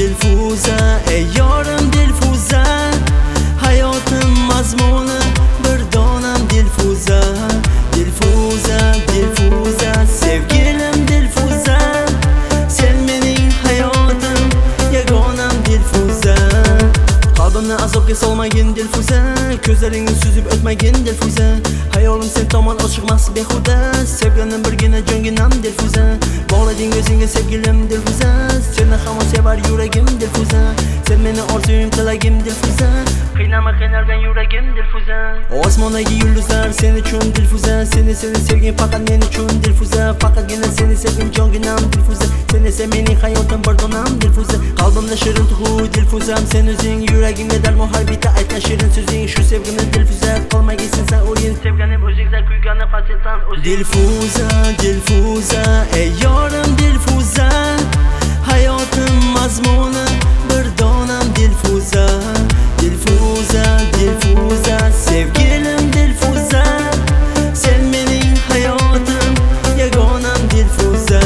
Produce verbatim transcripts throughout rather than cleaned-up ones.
Dilfuza, ey yorim Dilfuza, hayotim mazmuni bir donam Dilfuza. Dilfuza, Dilfuza, sevgilim Dilfuza, sen mening hayotim, yagonam Dilfuza. Qalbimni azobga solmagin Dilfuza, ko'zlaringni suzib o'tmagin Dilfuza. Hayolim sen tomon oshiqmas behuda, sevganim birgina jonginam Dilfuza. Bog'lading o'zingga sevgilim Dilfuza, seni hamon sevar yuragim Dilfuza. Sen meni orzuyim tilagim Dilfuza, qiynama qiynalgan yuragim Dilfuza. Osmondagi yulduzlar sen uchun Dilfuza, seni seni sevgim faqat men uchun Dilfuza. Faqatgina seni sevgim jonginam Dilfuza, sen esa mening hayotim bir donam Dilfuza. Qalbimda shirin tug'u Dilfuzam, sen o'zing yuragimga darmon har bitta aytgan shirin so'zing. Shu sevgimni Dilfuza, qolmaginsan sen o'yin, sevganim o'zingda kuyganim fasilsan o'zing. Dilfuza, Dilfuza, ey yorim Dilfuza, hayotim mazmuni bir donam Dilfuza. Dilfuza, Dilfuza, sevgilim Dilfuza, sen mening hayotim, yagonam Dilfuza.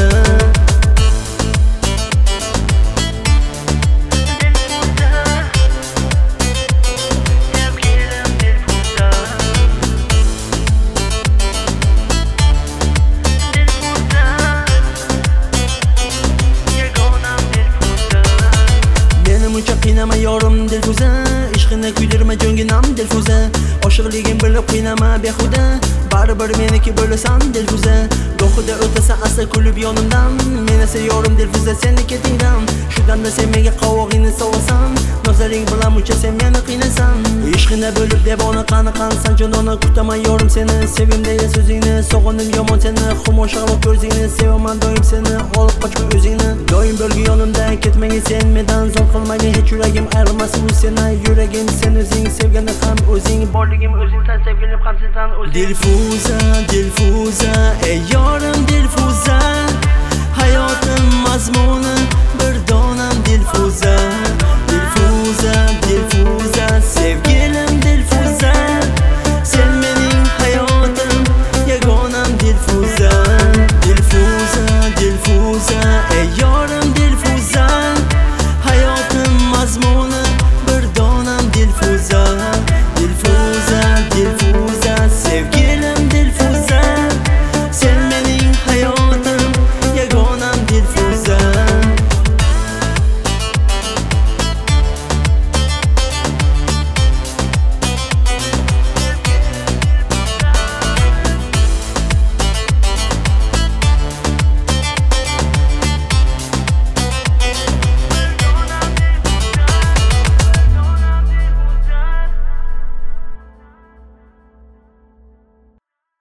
Qiynama yorim Dilfuza, ishqini kuydirma jonginam Dilfuza. Oshiqligim bilib qiynama behuda, baribir meniki bo'lasan Dilfuza. Gohida o'tasan asta kulib yonimdan, men esa yorim Dilfuza seniki tingdan. Shu damda sen menga qovog'ingni sovasan, nazlaring bilan muncha sen meni qiynasan. Ishqina bo'lib devona qaniqansan jonona, kutaman yorim seni, sevim deya so'zingni. Sog'indim yomon seni, xumoshg'aloq ko'zingni, sevaman doim seni, olib qochma o'zingni. Doim bo'lgi yonimda, ketmagin sen mendan, zor qilmagin hech yuragim ayrilmasin u seni. Yuragim sen o'zing, sevganim ham o'zing, borligim o'zing, sen sevgilim ham sendan o'zing. Dilfuza, Dilfuza, ey yorim Dilfuza,